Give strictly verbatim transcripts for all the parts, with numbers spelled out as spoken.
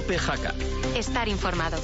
Cope Jaca. Estar informado.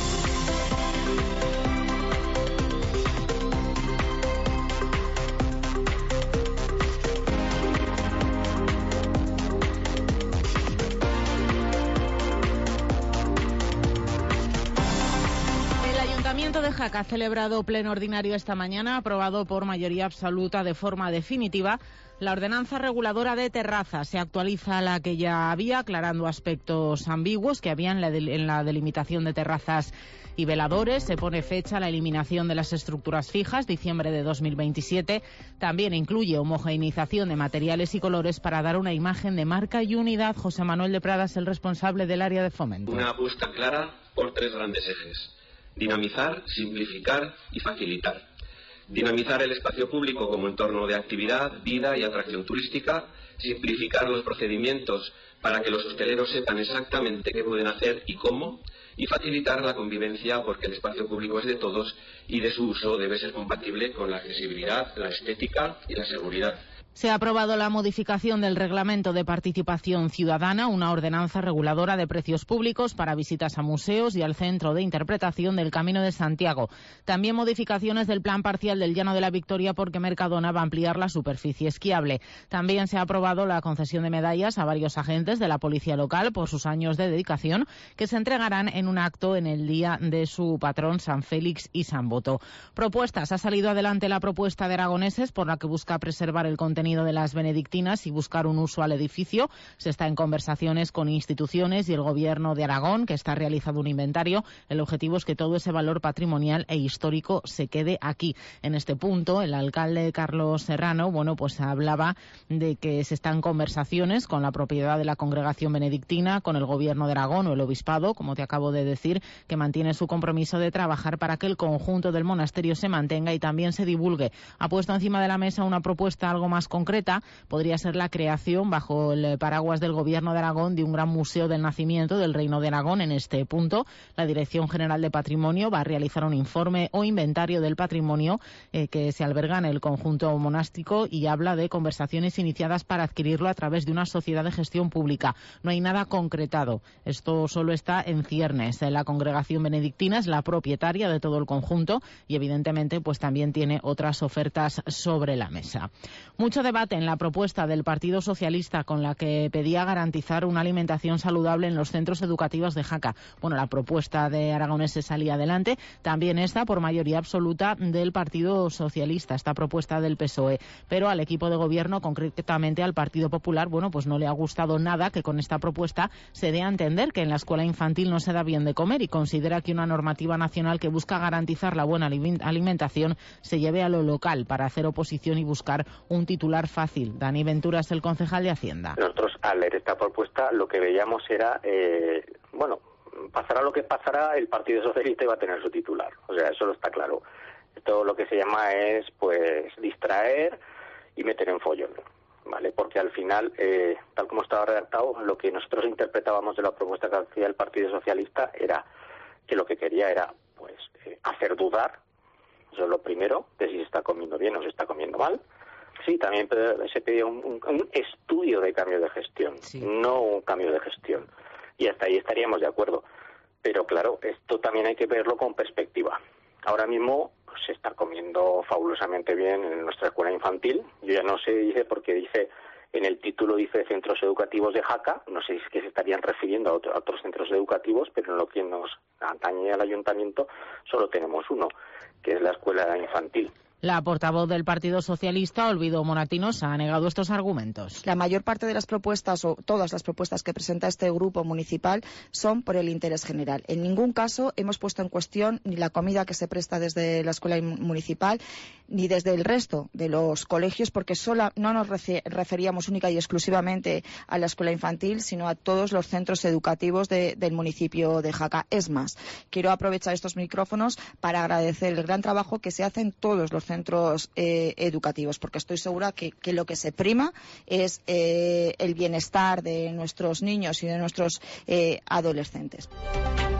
El Ayuntamiento de Jaca ha celebrado pleno ordinario esta mañana, aprobado por mayoría absoluta de forma definitiva la ordenanza reguladora de terrazas. Se actualiza la que ya había, aclarando aspectos ambiguos que había en la, de, en la delimitación de terrazas y veladores. Se pone fecha a la eliminación de las estructuras fijas, diciembre de dos mil veintisiete. También incluye homogeneización de materiales y colores para dar una imagen de marca y unidad. José Manuel de Pradas, el responsable del área de fomento. Una apuesta clara por tres grandes ejes: dinamizar, simplificar y facilitar. Dinamizar el espacio público como entorno de actividad, vida y atracción turística, simplificar los procedimientos para que los hosteleros sepan exactamente qué pueden hacer y cómo, y facilitar la convivencia porque el espacio público es de todos y de su uso debe ser compatible con la accesibilidad, la estética y la seguridad. Se ha aprobado la modificación del Reglamento de Participación Ciudadana, una ordenanza reguladora de precios públicos para visitas a museos y al Centro de Interpretación del Camino de Santiago. También modificaciones del Plan Parcial del Llano de la Victoria porque Mercadona va a ampliar la superficie esquiable. También se ha aprobado la concesión de medallas a varios agentes de la Policía Local por sus años de dedicación, que se entregarán en un acto en el día de su patrón San Félix y San Boto. Propuestas. Ha salido adelante la propuesta de Aragoneses por la que busca preservar el contenido de las benedictinas y buscar un uso al edificio. Se está en conversaciones con instituciones y el Gobierno de Aragón, que está realizando un inventario. El objetivo es que todo ese valor patrimonial e histórico se quede aquí. En este punto, el alcalde Carlos Serrano, bueno, pues hablaba de que se están conversaciones con la propiedad de la congregación benedictina, con el Gobierno de Aragón o el Obispado, como te acabo de decir, que mantiene su compromiso de trabajar para que el conjunto del monasterio se mantenga y también se divulgue. Ha puesto encima de la mesa una propuesta algo más concreta. Podría ser la creación, bajo el paraguas del Gobierno de Aragón, de un gran museo del nacimiento del Reino de Aragón. En este punto, la Dirección General de Patrimonio va a realizar un informe o inventario del patrimonio eh, que se alberga en el conjunto monástico y habla de conversaciones iniciadas para adquirirlo a través de una sociedad de gestión pública. No hay nada concretado. Esto solo está en ciernes. La congregación benedictina es la propietaria de todo el conjunto y, evidentemente, pues también tiene otras ofertas sobre la mesa. Mucho debate en la propuesta del Partido Socialista con la que pedía garantizar una alimentación saludable en los centros educativos de Jaca. Bueno, la propuesta de Aragoneses salía adelante, también esta por mayoría absoluta del Partido Socialista, esta propuesta del P S O E, pero al equipo de gobierno, concretamente al Partido Popular, bueno, pues no le ha gustado nada que con esta propuesta se dé a entender que en la escuela infantil no se da bien de comer y considera que una normativa nacional que busca garantizar la buena alimentación se lleve a lo local para hacer oposición y buscar un titular fácil. Dani Ventura es el concejal de Hacienda. Nosotros, al leer esta propuesta, lo que veíamos era, eh, bueno, pasará lo que pasará, el Partido Socialista iba a tener su titular. O sea, eso está claro. Esto lo que se llama es, pues, distraer y meter en follón, ¿vale? Porque al final, eh, tal como estaba redactado, lo que nosotros interpretábamos de la propuesta que hacía el Partido Socialista era que lo que quería era, pues, eh, hacer dudar, eso es lo primero, de si se está comiendo bien o se está comiendo mal. Sí, también se pidió un, un, un estudio de cambio de gestión, sí. No un cambio de gestión. Y hasta ahí estaríamos de acuerdo. Pero claro, esto también hay que verlo con perspectiva. Ahora mismo pues, se está comiendo fabulosamente bien en nuestra escuela infantil. Yo ya no sé, dice, porque dice, en el título dice Centros Educativos de Jaca. No sé si es que se estarían refiriendo a, otro, a otros centros educativos, pero en lo que nos atañe al ayuntamiento solo tenemos uno, que es la escuela infantil. La portavoz del Partido Socialista, Olvido Moratinos, ha negado estos argumentos. La mayor parte de las propuestas, o todas las propuestas que presenta este grupo municipal, son por el interés general. En ningún caso hemos puesto en cuestión ni la comida que se presta desde la escuela municipal, ni desde el resto de los colegios, porque solo no nos referíamos única y exclusivamente a la escuela infantil, sino a todos los centros educativos de, del municipio de Jaca. Es más, quiero aprovechar estos micrófonos para agradecer el gran trabajo que se hace en todos los centros centros eh, educativos, porque estoy segura que, que lo que se prima es eh, el bienestar de nuestros niños y de nuestros eh, adolescentes.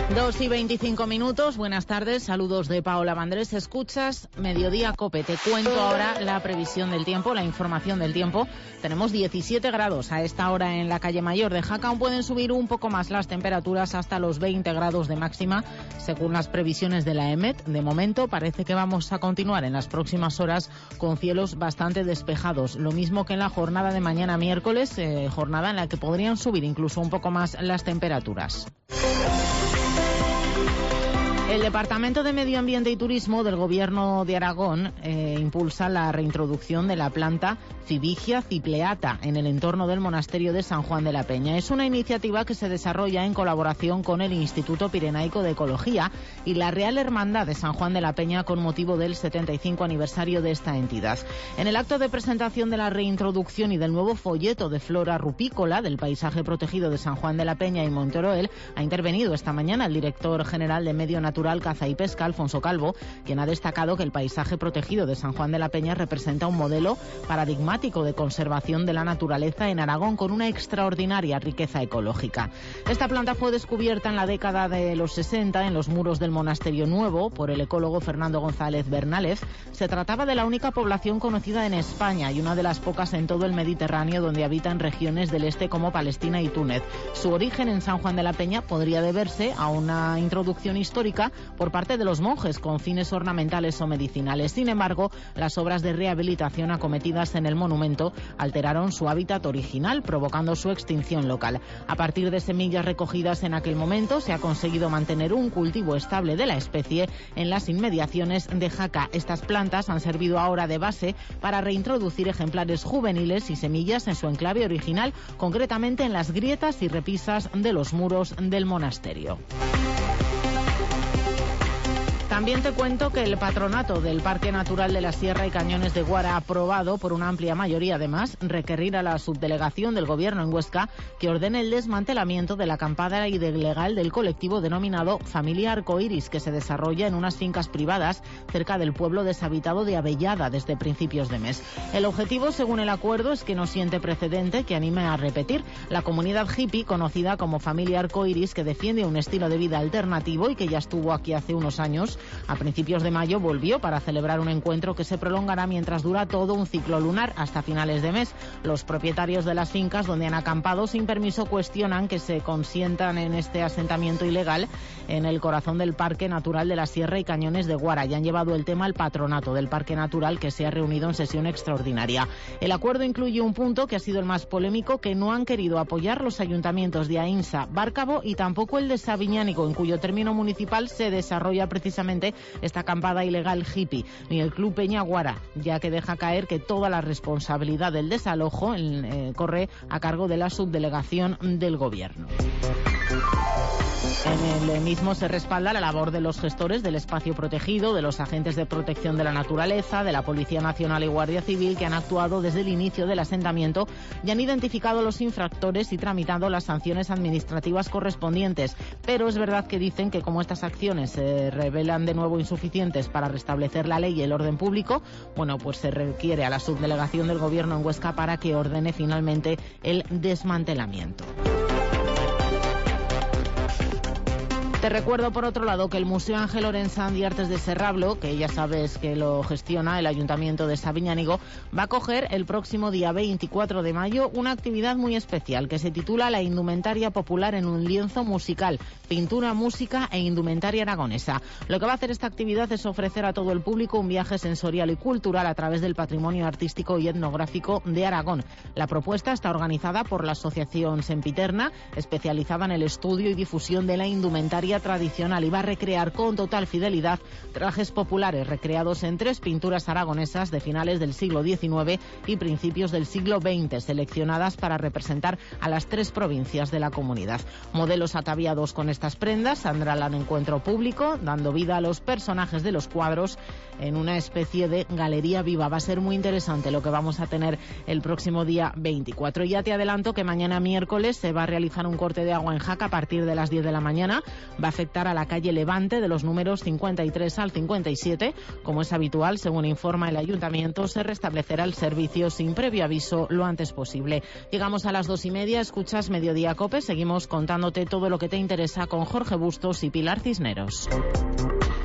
Dos y veinticinco minutos, buenas tardes, saludos de Paola Vandrés, escuchas Mediodía Cope. Te cuento ahora la previsión del tiempo, la información del tiempo. Tenemos diecisiete grados a esta hora en la calle Mayor de Jaca, aún pueden subir un poco más las temperaturas hasta los veinte grados de máxima, según las previsiones de la EMET. De momento parece que vamos a continuar en las próximas horas con cielos bastante despejados, lo mismo que en la jornada de mañana miércoles, eh, jornada en la que podrían subir incluso un poco más las temperaturas. El Departamento de Medio Ambiente y Turismo del Gobierno de Aragón eh, impulsa la reintroducción de la planta Cibigia cipleata en el entorno del monasterio de San Juan de la Peña. Es una iniciativa que se desarrolla en colaboración con el Instituto Pirenaico de Ecología y la Real Hermandad de San Juan de la Peña con motivo del setenta y cinco aniversario de esta entidad. En el acto de presentación de la reintroducción y del nuevo folleto de flora rupícola del paisaje protegido de San Juan de la Peña y Monteroel, ha intervenido esta mañana el director general de Medio Natural, Caza y Pesca, Alfonso Calvo, quien ha destacado que el paisaje protegido de San Juan de la Peña representa un modelo paradigmático de conservación de la naturaleza en Aragón con una extraordinaria riqueza ecológica. Esta planta fue descubierta en la década de los sesenta en los muros del Monasterio Nuevo por el ecólogo Fernando González Bernález. Se trataba de la única población conocida en España y una de las pocas en todo el Mediterráneo donde habitan regiones del este como Palestina y Túnez. Su origen en San Juan de la Peña podría deberse a una introducción histórica por parte de los monjes con fines ornamentales o medicinales. Sin embargo, las obras de rehabilitación acometidas en el monumento alteraron su hábitat original, provocando su extinción local. A partir de semillas recogidas en aquel momento, se ha conseguido mantener un cultivo estable de la especie en las inmediaciones de Jaca. Estas plantas han servido ahora de base para reintroducir ejemplares juveniles y semillas en su enclave original, concretamente en las grietas y repisas de los muros del monasterio. También te cuento que el patronato del Parque Natural de la Sierra y Cañones de Guara ha aprobado por una amplia mayoría, además, requerir a la subdelegación del Gobierno en Huesca que ordene el desmantelamiento de la acampada ilegal del colectivo denominado Familia Arcoiris, que se desarrolla en unas fincas privadas cerca del pueblo deshabitado de Avellada desde principios de mes. El objetivo, según el acuerdo, es que no siente precedente que anime a repetir. La comunidad hippie, conocida como Familia Arcoiris, que defiende un estilo de vida alternativo y que ya estuvo aquí hace unos años, a principios de mayo volvió para celebrar un encuentro que se prolongará mientras dura todo un ciclo lunar hasta finales de mes. Los propietarios de las fincas donde han acampado sin permiso cuestionan que se consientan en este asentamiento ilegal en el corazón del Parque Natural de la Sierra y Cañones de Guara y han llevado el tema al patronato del Parque Natural, que se ha reunido en sesión extraordinaria. El acuerdo incluye un punto que ha sido el más polémico, que no han querido apoyar los ayuntamientos de Aínsa, Bárcabo y tampoco el de Sabiñánigo, en cuyo término municipal se desarrolla precisamente esta acampada ilegal hippie, ni el Club Peña Guara, ya que deja caer que toda la responsabilidad del desalojo eh, corre a cargo de la subdelegación del Gobierno. En el mismo se respalda la labor de los gestores del espacio protegido, de los agentes de protección de la naturaleza, de la Policía Nacional y Guardia Civil, que han actuado desde el inicio del asentamiento y han identificado los infractores y tramitado las sanciones administrativas correspondientes. Pero es verdad que dicen que como estas acciones se revelan de nuevo insuficientes para restablecer la ley y el orden público, bueno, pues se requiere a la subdelegación del Gobierno en Huesca para que ordene finalmente el desmantelamiento. Te recuerdo, por otro lado, que el Museo Ángel Lorenzán y Artes de Serrablo, que ya sabes que lo gestiona el Ayuntamiento de Sabiñánigo, va a acoger el próximo día veinticuatro de mayo una actividad muy especial que se titula La indumentaria popular en un lienzo musical, pintura, música e indumentaria aragonesa. Lo que va a hacer esta actividad es ofrecer a todo el público un viaje sensorial y cultural a través del patrimonio artístico y etnográfico de Aragón. La propuesta está organizada por la Asociación Sempiterna, especializada en el estudio y difusión de la indumentaria tradicional, y va a recrear con total fidelidad trajes populares recreados en tres pinturas aragonesas de finales del siglo diecinueve y principios del siglo veinte, seleccionadas para representar a las tres provincias de la comunidad. Modelos ataviados con estas prendas saldrán al encuentro público, dando vida a los personajes de los cuadros en una especie de galería viva. Va a ser muy interesante lo que vamos a tener el próximo día veinticuatro. Y ya te adelanto que mañana miércoles se va a realizar un corte de agua en Jaca a partir de las diez de la mañana. Va va a afectar a la calle Levante de los números cincuenta y tres al cincuenta y siete. Como es habitual, según informa el ayuntamiento, se restablecerá el servicio sin previo aviso lo antes posible. Llegamos a las dos y media, escuchas Mediodía COPE, seguimos contándote todo lo que te interesa con Jorge Bustos y Pilar Cisneros.